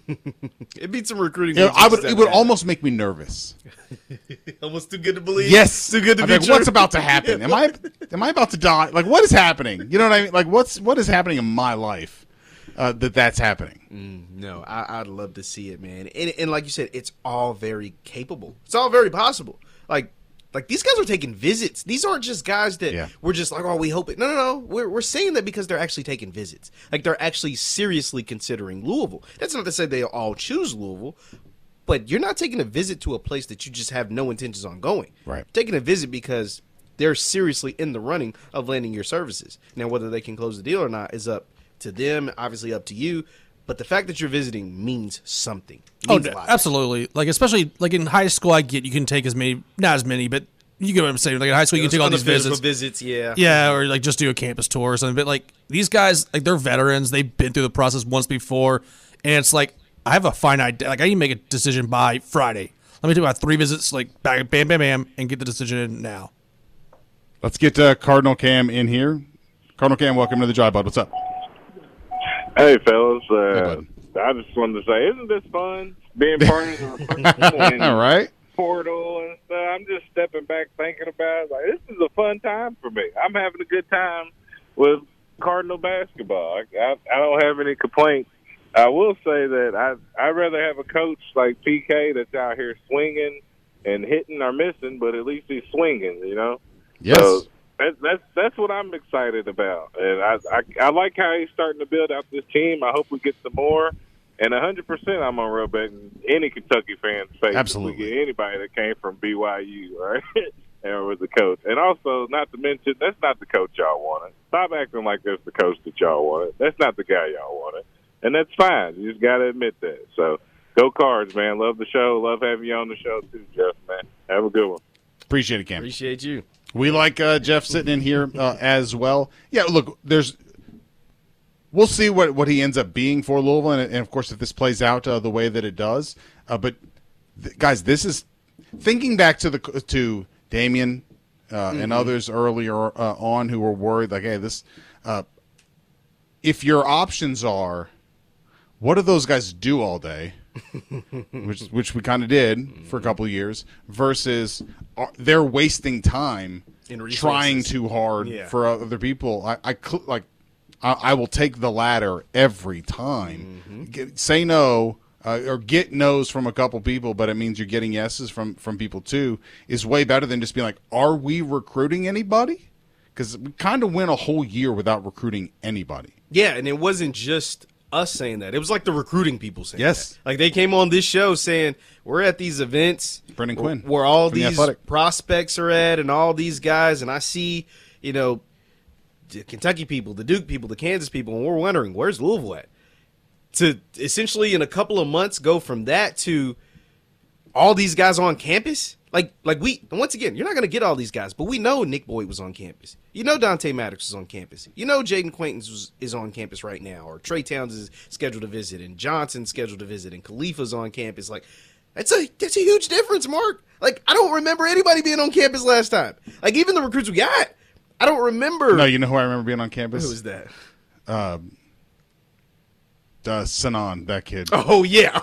It beat some recruiting. It would almost make me nervous. Almost too good to believe. Yes, too good to be like, true. what's about to happen? Am I about to die? Like, what is happening? You know what I mean? Like, what is happening in my life that's happening? No, I'd love to see it, man. And like you said, it's all very capable. It's all very possible. Like these guys are taking visits. These aren't just guys that we're just like, oh, we hope it. No. We're saying that because they're actually taking visits. Like, they're actually seriously considering Louisville. That's not to say they'll all choose Louisville, but you're not taking a visit to a place that you just have no intentions on going. Right. You're taking a visit because they're seriously in the running of landing your services. Now, whether they can close the deal or not is up to them, obviously up to you. But the fact that you're visiting means something. Means a lot. Absolutely. Like, especially like in high school, I get you can take not as many, but you get what I'm saying. Like in high school, you can take all these visits. Yeah, or like just do a campus tour or something. But like these guys, like they're veterans. They've been through the process once before, and it's like I have a finite. Like I need to make a decision by Friday. Let me do about 3 visits, like bam, bam, bam, and get the decision in now. Let's get Cardinal Cam in here. Cardinal Cam, welcome to the Drive, bud. What's up? Hey, fellas. I just wanted to say, isn't this fun? Being part of the recruitment all right. portal and stuff. I'm just stepping back thinking about it. Like, this is a fun time for me. I'm having a good time with Cardinal basketball. I don't have any complaints. I will say that I'd rather have a coach like PK that's out here swinging and hitting or missing, but at least he's swinging, you know? Yes. So, that's what I'm excited about, and I like how he's starting to build out this team. I hope we get some more, and 100% I'm on real bet in any Kentucky fan's face. Absolutely, if we get anybody that came from BYU, right, and was the coach, and also not to mention that's not the coach y'all wanted. Stop acting like that's the coach that y'all wanted. That's not the guy y'all wanted, and that's fine. You just got to admit that. So go Cards, man. Love the show. Love having you on the show too, Jeff. Man, have a good one. Appreciate it, Cam. Appreciate you. We like Jeff sitting in here as well. Yeah, look, we'll see what he ends up being for Louisville, and of course, if this plays out the way that it does. But guys, this is thinking back to Damian and others earlier on who were worried, like, hey, this. If your options are, what do those guys do all day? which we kind of did for a couple of years, versus they're wasting time trying too hard for other people. I will take the latter every time. Say no or get no's from a couple people, but it means you're getting yeses from people too, is way better than just being like, are we recruiting anybody? Because we kind of went a whole year without recruiting anybody. Yeah, and it wasn't just us saying that. It was like the recruiting people saying that. Like they came on this show saying, we're at these events Brendan Quinn, where all these prospects are at and all these guys, and I see, the Kentucky people, the Duke people, the Kansas people, and we're wondering, where's Louisville at? To essentially in a couple of months go from that to all these guys on campus? And once again, you're not going to get all these guys, but we know Nick Boyd was on campus. You know Dante Maddox was on campus. You know Jaden Quaintance is on campus right now, or Trey Towns is scheduled to visit, and Johnson's scheduled to visit, and Khalifa's on campus. Like, that's a huge difference, Mark. Like, I don't remember anybody being on campus last time. Like, even the recruits we got, I don't remember. No, you know who I remember being on campus? Who was that? Sanan, that kid. Oh, yeah.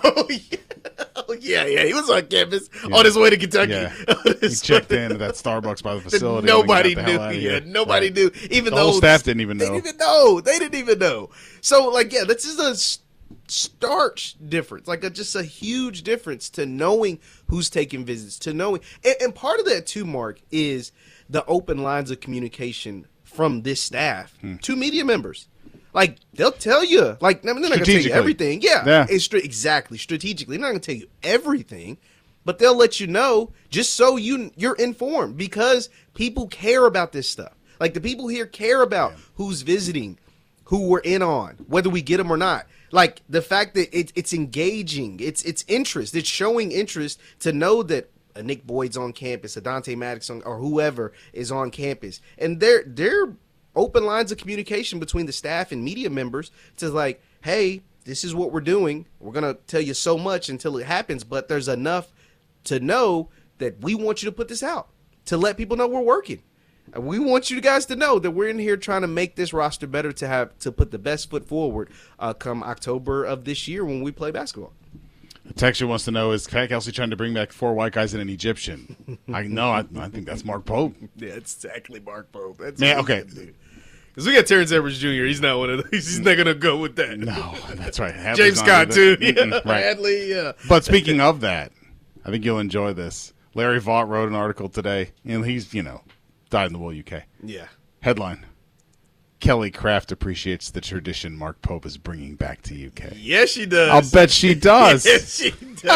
Oh, yeah. He was on campus on his way to Kentucky. Yeah. He checked in at that Starbucks by the facility. Nobody knew. Yeah, nobody knew. Even the whole staff didn't even know. They didn't even know. So, this is a stark difference. Just a huge difference to knowing who's taking visits, to knowing. And part of that, too, Mark, is the open lines of communication from this staff to media members. They'll tell you. They're not going to tell you everything. Yeah. Exactly. Strategically. They're not going to tell you everything, but they'll let you know just so you're informed, because people care about this stuff. The people here care about who's visiting, who we're in on, whether we get them or not. The fact that it's engaging, it's interest. It's showing interest to know that a Nick Boyd's on campus, a Dante Maddox or whoever is on campus. And they're open lines of communication between the staff and media members to hey, this is what we're doing. We're going to tell you so much until it happens, but there's enough to know that we want you to put this out, to let people know we're working. And we want you guys to know that we're in here trying to make this roster better, to put the best foot forward come October of this year when we play basketball. The texture wants to know, is Pat Kelsey trying to bring back 4 white guys and an Egyptian? I think that's Mark Pope. Yeah, it's exactly Mark Pope. That's okay. Because we got Terrence Edwards Jr. He's not one of those. He's not going to go with that. No, that's right. James Scott, too. Yeah, right. Hadley, yeah. But speaking of that, I think you'll enjoy this. Larry Vaught wrote an article today, and he's, died in the wool UK. Yeah. Headline: Kelly Craft appreciates the tradition Mark Pope is bringing back to UK. Yes, she does. I'll bet she does. Yes, she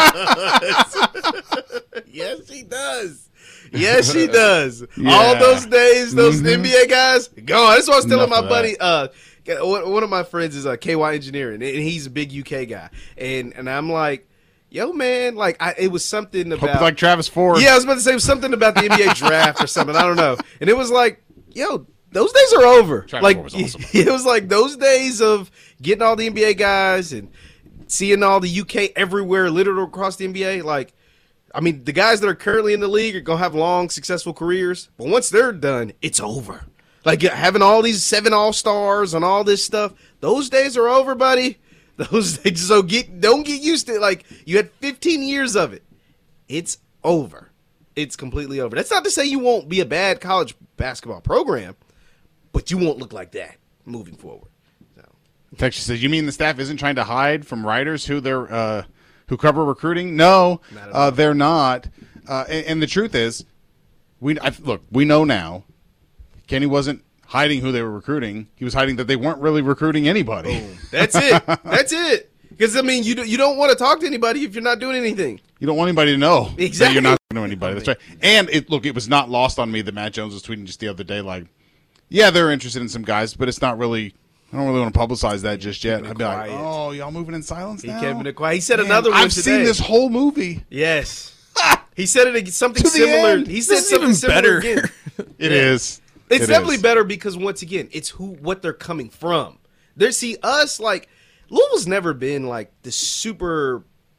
does. Yes, she does. Yes, she does. Yeah. All those days, those NBA guys, gone. That's what I was telling my buddy. One of my friends is KY Engineering, and he's a big UK guy. And I'm like, yo, man, it was something about. Hope like Travis Ford. Yeah, I was about to say it was something about the NBA draft or something. I don't know. And it was yo, those days are over. Travis Ford was awesome. It was those days of getting all the NBA guys and seeing all the UK everywhere, literally across the NBA. The guys that are currently in the league are going to have long, successful careers. But once they're done, it's over. Having all these 7 All-Stars and all this stuff, those days are over, buddy. Those days, so don't get used to it. You had 15 years of it. It's over. It's completely over. That's not to say you won't be a bad college basketball program, but you won't look like that moving forward. Texas says, you mean the staff isn't trying to hide from writers who they're who cover recruiting? No, they're not. And the truth is, we know now, Kenny wasn't hiding who they were recruiting. He was hiding that they weren't really recruiting anybody. Boom. That's it. That's it. Because, you don't want to talk to anybody if you're not doing anything. You don't want anybody to know that you're not talking to anybody. That's right. And, it was not lost on me that Matt Jones was tweeting just the other day, yeah, they're interested in some guys, but it's not really – I don't really want to publicize that just yet. I'd be like, oh, y'all moving in silence now? He kept it quiet. He said another one I've seen this whole movie. Yes. He said something similar. He said something similar again. It is. It's definitely better because, once again, it's what they're coming from. Us, Louisville's never been, the super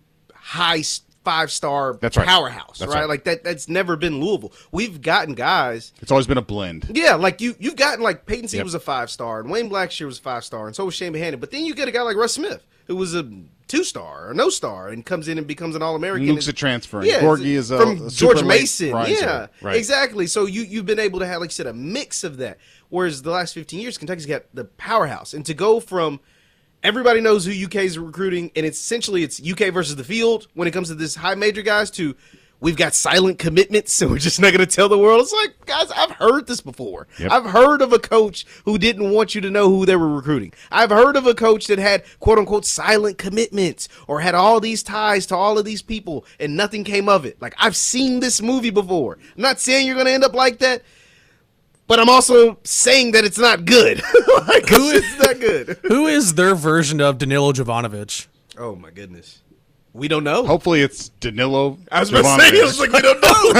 high 5-star powerhouse, right? That's never been Louisville. We've gotten guys. It's always been a blend. Yeah, you've gotten Peyton Seed was a 5-star, and Wayne Blackshear was a 5-star, and so was Shane Bohannon. But then you get a guy like Russ Smith, who was a 2-star or no star, and comes in and becomes an All-American. Luke's a transfer. Yeah, Gorgie is from George Mason. Riser. Yeah, right. Exactly. So you've been able to have, a mix of that. Whereas the last 15 years, Kentucky's got the powerhouse, and to go from everybody knows who UK is recruiting, and it's UK versus the field when it comes to this high major guys, to we've got silent commitments, so we're just not going to tell the world. It's guys, I've heard this before. Yep. I've heard of a coach who didn't want you to know who they were recruiting. I've heard of a coach that had, quote-unquote, silent commitments or had all these ties to all of these people, and nothing came of it. I've seen this movie before. I'm not saying you're going to end up like that, but I'm also saying that it's not good. It's not good. Who is their version of Danilo Jovanovic? Oh my goodness, we don't know. Hopefully, it's Danilo. I was about to say, I was like, we don't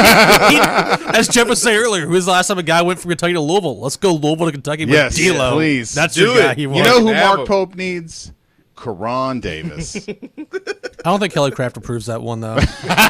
know. As Jeff was saying earlier, who was the last time a guy went from Kentucky to Louisville? Let's go Louisville to Kentucky with Yes, D'Lo. please. That's Do your guy it. he You wants. know who Mark Pope needs? Karan Davis. I don't think Kelly Craft approves that one, though.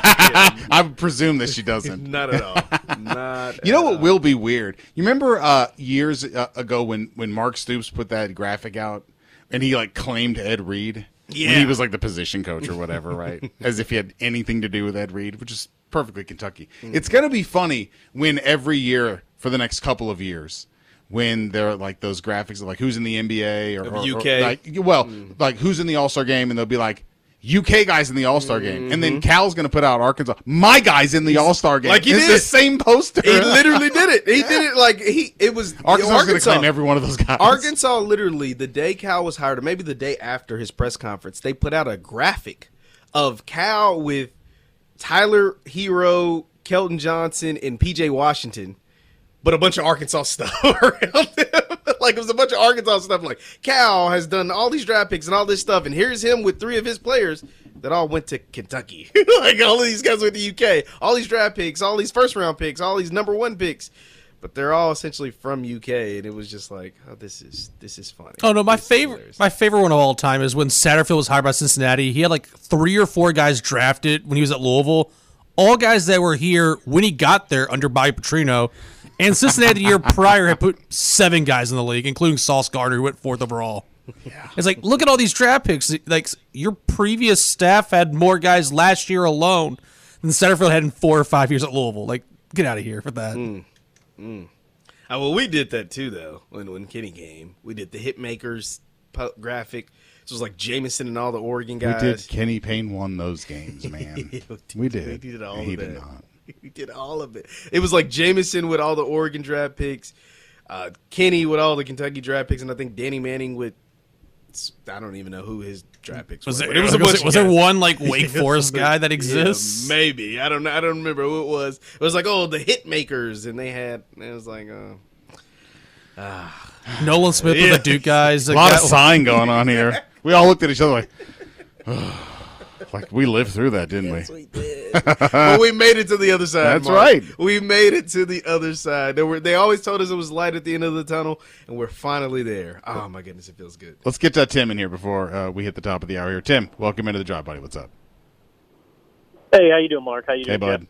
I presume that she doesn't. Not at all. Not. You know what will be weird? You remember years ago when Mark Stoops put that graphic out and he like claimed Ed Reed? Yeah. When he was like the position coach or whatever, right? As if he had anything to do with Ed Reed, which is perfectly Kentucky. It's going to be funny when every year for the next couple of years, when there are like those graphics of like who's in the NBA or UK. like who's in the All-Star game, and they'll be like UK guys in the All-Star game, and then Cal's going to put out Arkansas. My guy's in the All-Star game. Like he it's did the same poster. He literally did it. He did it like it was Arkansas going to claim every one of those guys. Arkansas literally the day Cal was hired, or maybe the day after his press conference, they put out a graphic of Cal with Tyler Hero, Kelton Johnson, and PJ Washington, but a bunch of Arkansas stuff around them. Like it was a bunch of Arkansas stuff. Like Cal has done all these draft picks and all this stuff, and here's him with 3 of his players that all went to Kentucky. Like all of these guys went to UK. All these draft picks, all these first round picks, all these number 1 picks, but they're all essentially from UK. And it was just like, oh, this is funny. Oh no, my favorite one of all time is when Satterfield was hired by Cincinnati. He had like 3 or 4 guys drafted when he was at Louisville, all guys that were here when he got there under Bobby Petrino. And Cincinnati the year prior had put 7 guys in the league, including Sauce Gardner, who went 4th overall. Yeah. It's like, look at all these draft picks. Like your previous staff had more guys last year alone than Satterfield had in 4 or 5 years at Louisville. Like, get out of here for that. Well, we did that too, though. When Kenny came, we did the Hitmakers graphic. It was like Jameson and all the Oregon guys. We did. Kenny Payne won those games, man. We did. We did all he of did it. not. We did all of it. It was like Jameson with all the Oregon draft picks, Kenny with all the Kentucky draft picks, and I think Danny Manning with I don't even know who his draft picks was. were. Was there one like Wake Forest guy that exists? Yeah, maybe. I don't know. I don't remember who it was. It was like, oh, the Hitmakers, and it was like, Nolan Smith with the Duke guys. A lot of sighing going on here. We all looked at each other like, like we lived through that, didn't we? Yes, we did. But we made it to the other side. That's Mark. right. We made it to the other side. They always told us it was light at the end of the tunnel, and we're finally there. Oh my goodness, it feels good. Let's get Tim in here before we hit the top of the hour here. Tim, welcome into the Drive, buddy. What's up? Hey, how you doing, Mark? How you doing? Hey, bud.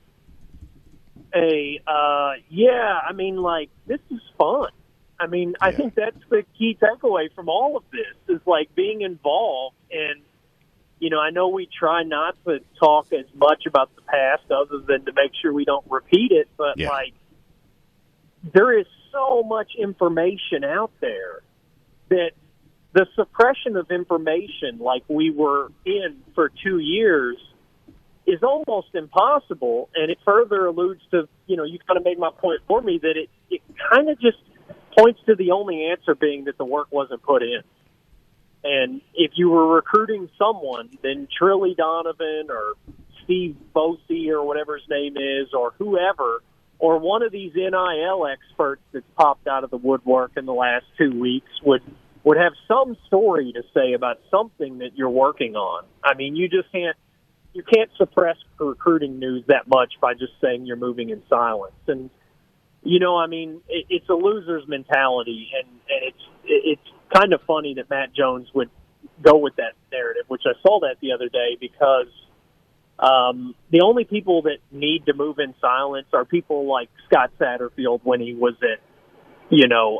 Hey, yeah, I mean, like, this is fun. I mean, I think that's the key takeaway from all of this is, like, being involved. And, you know, I know we try not to talk as much about the past other than to make sure we don't repeat it, but, like, there is so much information out there that the suppression of information like we were in for 2 years is almost impossible, and it further alludes to, you know, you kind of made my point for me that it kind of just points to the only answer being that the work wasn't put in. And if you were recruiting someone, then Trilly Donovan or Steve Bosey or whatever his name is or whoever, or one of these NIL experts that's popped out of the woodwork in the last 2 weeks would have some story to say about something that you're working on. I mean, you can't suppress recruiting news that much by just saying you're moving in silence. And, you know, I mean, it's a loser's mentality, and it's kind of funny that Matt Jones would go with that narrative, which I saw that the other day, because the only people that need to move in silence are people like Scott Satterfield when he was at, you know,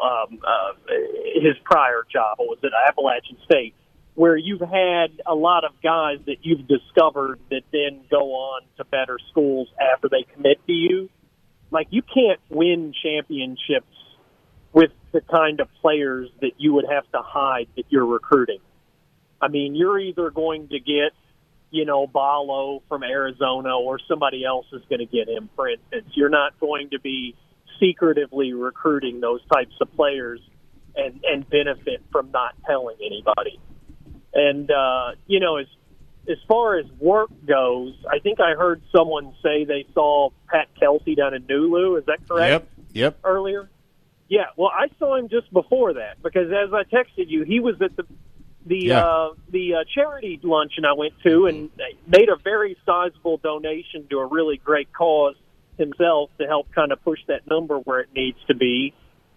his prior job, or was it Appalachian State, where you've had a lot of guys that you've discovered that then go on to better schools after they commit to you. Like, you can't win championships with the kind of players that you would have to hide that you're recruiting. I mean, you're either going to get, you know, Ballo from Arizona, or somebody else is going to get him, for instance. You're not going to be secretively recruiting those types of players and benefit from not telling anybody. And, you know, as far as work goes, I think I heard someone say they saw Pat Kelsey down in Nulu. Is that correct? Yep. Earlier? Yeah, well, I saw him just before that because as I texted you, he was at the charity luncheon I went to and made a very sizable donation to a really great cause himself to help kind of push that number where it needs to be.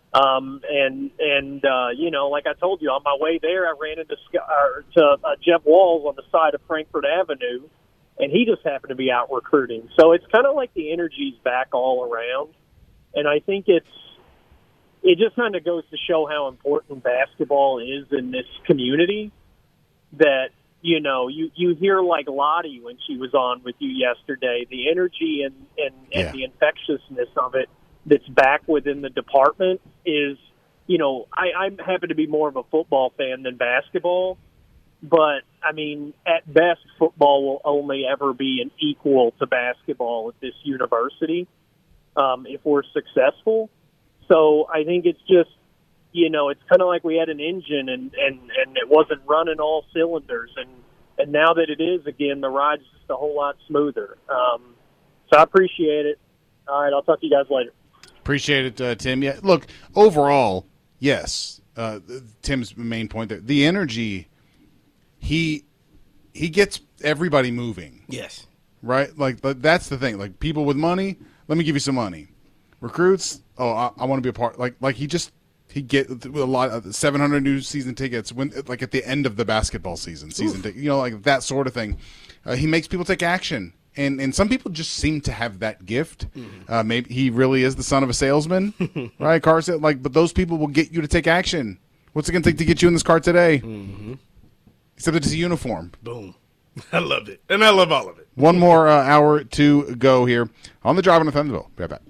You know, like I told you, on my way there, I ran into Jeff Walls on the side of Frankfurt Avenue, and he just happened to be out recruiting. So it's kind of like the energy's back all around, and I think it just kind of goes to show how important basketball is in this community. That, you know, you hear like Lottie when she was on with you yesterday, the energy and the infectiousness of it that's back within the department is, you know, I happen to be more of a football fan than basketball, but, I mean, at best, football will only ever be an equal to basketball at this university if we're successful. So I think it's just, you know, it's kind of like we had an engine and it wasn't running all cylinders. And now that it is again, the ride's just a whole lot smoother. So I appreciate it. All right, I'll talk to you guys later. Appreciate it, Tim. Yeah, look, overall, yes, Tim's main point there. The energy, he gets everybody moving. Yes. Right? Like, that's the thing. Like, people with money, let me give you some money. Recruits, I want to be a part. Like he get a lot of 700 new season tickets when, like, at the end of the basketball season ticket, you know, like that sort of thing. He makes people take action. And some people just seem to have that gift. Maybe he really is the son of a salesman, right? Car said, like, but those people will get you to take action. What's it going to take to get you in this car today? Except it's a uniform. Boom. I love it. And I love all of it. One more hour to go here on the Drive on the Thunderbolt. Be right back.